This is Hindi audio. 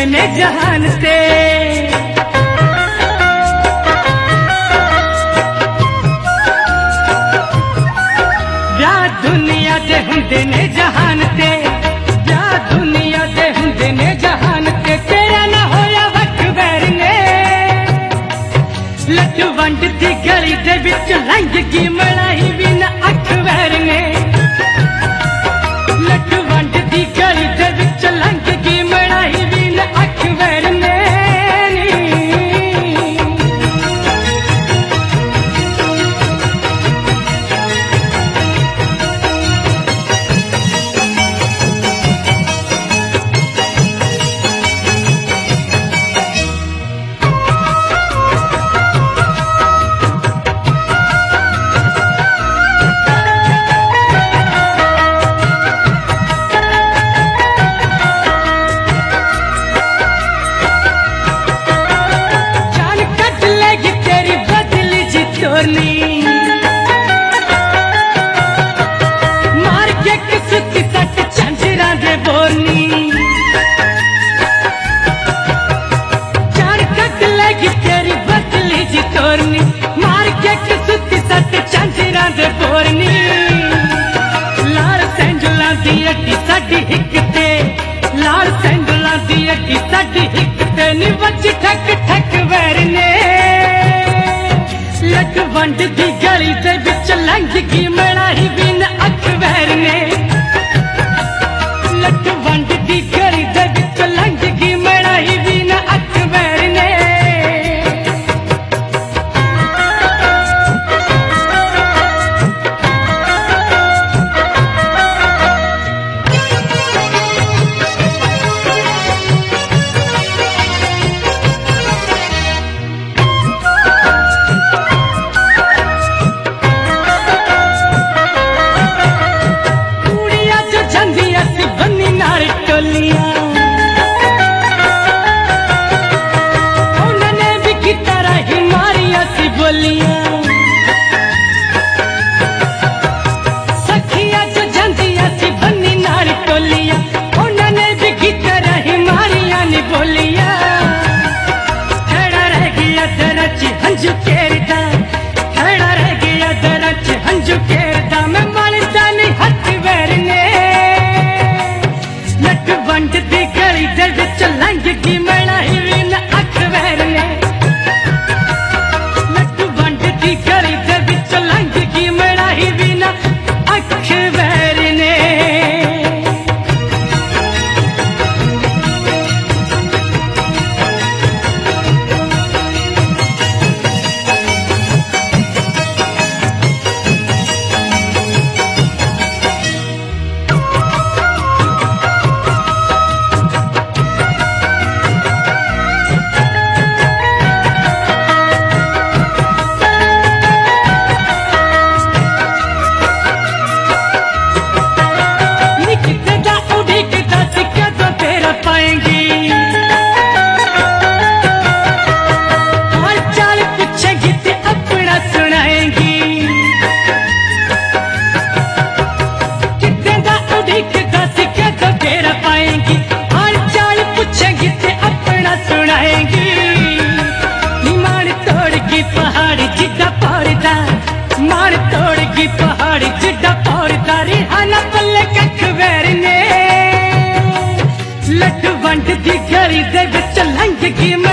लंघे ने जहान से। ब्याह दुनिया दे हुंदे ने जहान से, ब्याह दुनिया दे हुंदे ने जहान से। तेरा ना होया वक्त वैर ने, लड्डू वंड दी गली दे विच लंघ गई मलाई भी ना अख वैर ने। लड्डू वंड दी गली दे विच लंघ गई मलाई भी ना अख वैर ने। मार के किसुती सट झंझरा दे बोलनी, जान कट लेगी तेरी बदली जी तोरनी। मार के किसुती सट झंझरा दे बोलनी। लाल सैंडला दी अड्डी साडी हिक ते, लाल सैंडला दी अड्डी साडी हिक ते नी वज ठक ठक वैर ने। लड्डू वंड दी गली दे विच लंघ गई मलाई भी ना अख वैर ने। लड्डू वंड दी गली दे विच लंघ गई मलाई भी ना अख वैर ने। सखिया जो जंदिया सी बन्नी नाल टोलिया, उन्होंने भी की तरह ही मारिया नी बोलिया। खड़ा रह गया दरच हंजू केरदा, खड़ा रह गया दरच हंजू केरदा। मैं मानता नहीं हथ वैर ने। लड्डू वंड दी गली दे विच लंघ गई मलाई भी ना अख वैर ने। लड्डू वंड दी गली दे विच लंघ गई मलाई भी ना अख वैर ने। मार तोड़गी पहाड़ी जिड्डा पौड़दा रिहाना पल्ले कख वैर ने। लड्डू वंड दी गली दे विच लंघ गई